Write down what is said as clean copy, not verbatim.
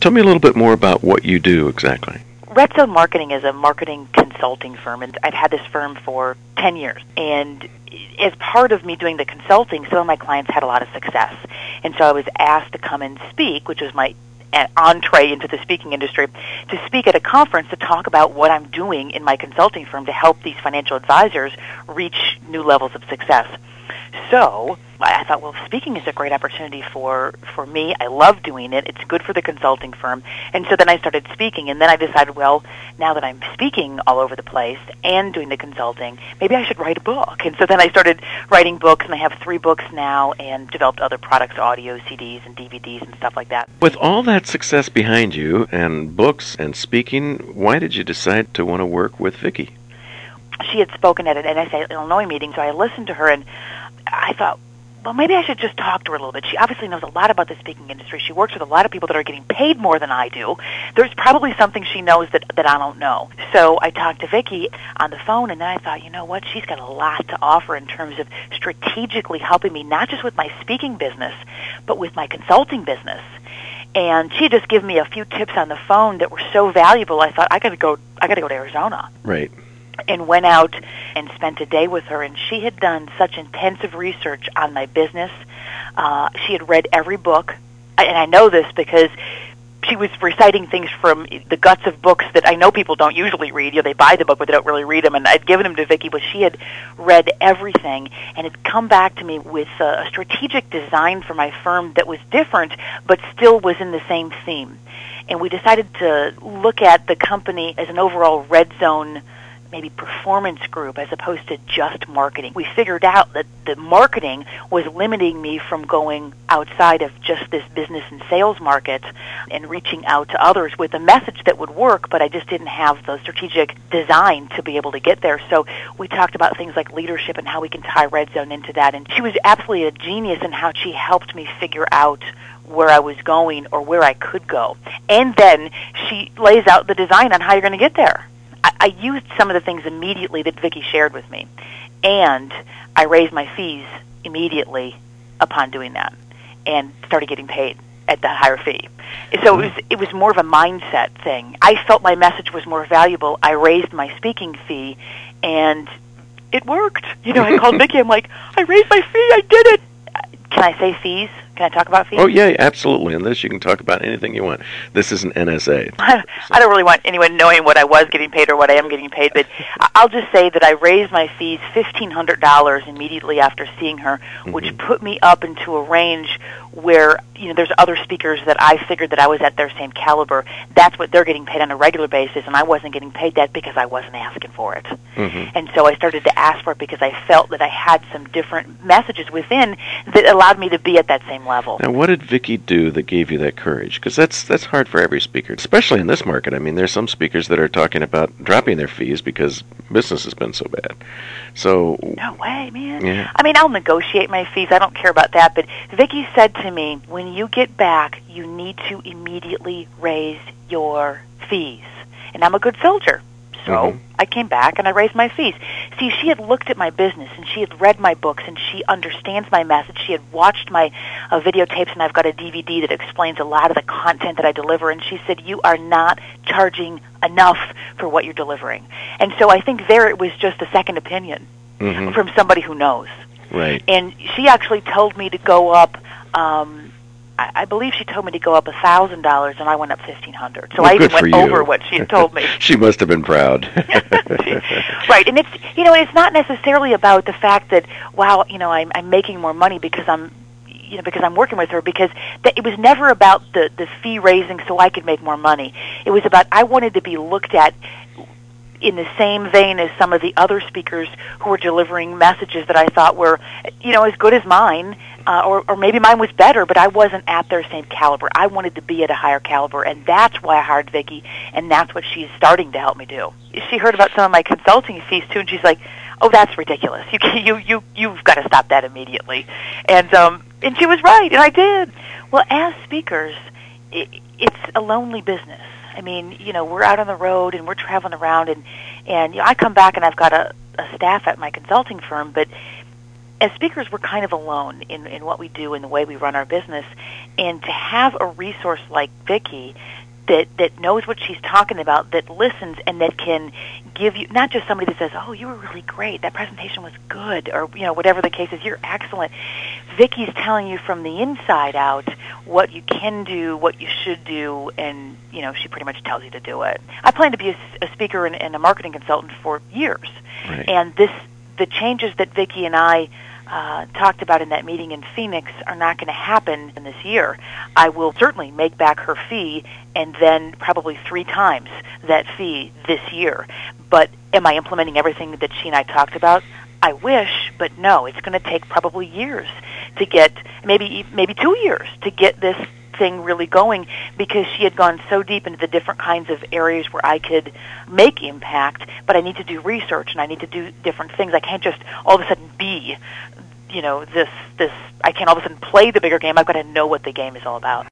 Tell me a little bit more about what you do exactly. Red Zone Marketing is a marketing consulting firm, and I've had this firm for 10 years. And as part of me doing the consulting, some of my clients had a lot of success. And so I was asked to come and speak, which was my entree into the speaking industry, to speak at a conference to talk about what I'm doing in my consulting firm to help these financial advisors reach new levels of success. So I thought, well, speaking is a great opportunity for me. I love doing it. It's good for the consulting firm. And so then I started speaking, and then I decided, well, now that I'm speaking all over the place and doing the consulting, maybe I should write a book. And so then I started writing books, and I have 3 books now, and developed other products, audio, CDs, and DVDs, and stuff like that. With all that success behind you, and books and speaking, why did you decide to want to work with Vicki? She had spoken at an NSA Illinois meeting, so I listened to her, and I thought, well, maybe I should just talk to her a little bit. She obviously knows a lot about the speaking industry. She works with a lot of people that are getting paid more than I do. There's probably something she knows that I don't know. So I talked to Vicki on the phone, and then I thought, you know what? She's got a lot to offer in terms of strategically helping me, not just with my speaking business, but with my consulting business. And she had just given me a few tips on the phone that were so valuable. I thought, I got to go to Arizona. Right. And went out and spent a day with her, and she had done such intensive research on my business. She had read every book, and I know this because she was reciting things from the guts of books that I know people don't usually read. You know, they buy the book, but they don't really read them, and I'd given them to Vicki, but she had read everything and had come back to me with a strategic design for my firm that was different, but still was in the same theme. And we decided to look at the company as an overall red zone, maybe performance group, as opposed to just marketing. We figured out that the marketing was limiting me from going outside of just this business and sales market and reaching out to others with a message that would work, but I just didn't have the strategic design to be able to get there. So we talked about things like leadership and how we can tie Red Zone into that, and she was absolutely a genius in how she helped me figure out where I was going or where I could go. And then she lays out the design on how you're going to get there. I used some of the things immediately that Vicki shared with me, and I raised my fees immediately upon doing that and started getting paid at the higher fee. So it was more of a mindset thing. I felt my message was more valuable. I raised my speaking fee, and it worked. You know, I called Vicki. I'm like, I raised my fee. I did it. Can I say fees? Can I talk about fees? Oh, yeah, absolutely. Unless you can talk about anything you want. This is an NSA. I don't really want anyone knowing what I was getting paid or what I am getting paid, but I'll just say that I raised my fees $1,500 immediately after seeing her, which put me up into a range where, you know, there's other speakers that I figured that I was at their same caliber. That's what they're getting paid on a regular basis, and I wasn't getting paid that because I wasn't asking for it. And so I started to ask for it because I felt that I had some different messages within that allowed me to be at that same level. Now, what did Vicki do that gave you that courage? Because that's hard for every speaker, especially in this market. I mean, there's some speakers that are talking about dropping their fees because business has been so bad. So no way, man. Yeah. I mean, I'll negotiate my fees. I don't care about that. But Vicki said to me, when you get back, you need to immediately raise your fees. And I'm a good soldier. So I came back and I raised my fees. See, she had looked at my business and she had read my books and she understands my message. She had watched my videotapes, and I've got a DVD that explains a lot of the content that I deliver. And she said, you are not charging enough for what you're delivering. And so I think there it was just a second opinion from somebody who knows. Right. And she actually told me to go up, I believe she told me to go up $1,000, and I went up $1,500. So well, I even went over what she had told me. She must have been proud. Right, and it's, you know, it's not necessarily about the fact that, wow, you know, I'm making more money because I'm working with her, because it was never about the fee raising so I could make more money. It was about, I wanted to be looked at in the same vein as some of the other speakers who were delivering messages that I thought were, you know, as good as mine, or maybe mine was better, but I wasn't at their same caliber. I wanted to be at a higher caliber, and that's why I hired Vicki, and that's what she's starting to help me do. She heard about some of my consulting fees too, and she's like, "Oh, that's ridiculous. You've got to stop that immediately." And she was right, and I did. Well, as speakers, it's a lonely business. I mean, you know, we're out on the road and we're traveling around, and you know, I come back and I've got a staff at my consulting firm, but as speakers, we're kind of alone in what we do and the way we run our business. And to have a resource like Vicki that knows what she's talking about, that listens, and that can give you, not just somebody that says, oh, you were really great, that presentation was good, or whatever the case is, you're excellent. Vicki's telling you from the inside out what you can do, what you should do, and she pretty much tells you to do it. I plan to be a speaker and a marketing consultant for years, Right. and the changes that Vicki and I talked about in that meeting in Phoenix are not going to happen in this year. I will certainly make back her fee, and then probably 3 times that fee this year. But am I implementing everything that she and I talked about? I wish, but no. It's going to take probably years to get, maybe 2 years to get this thing really going, because she had gone so deep into the different kinds of areas where I could make impact, but I need to do research and I need to do different things. I can't just all of a sudden be, this, I can't all of a sudden play the bigger game. I've got to know what the game is all about.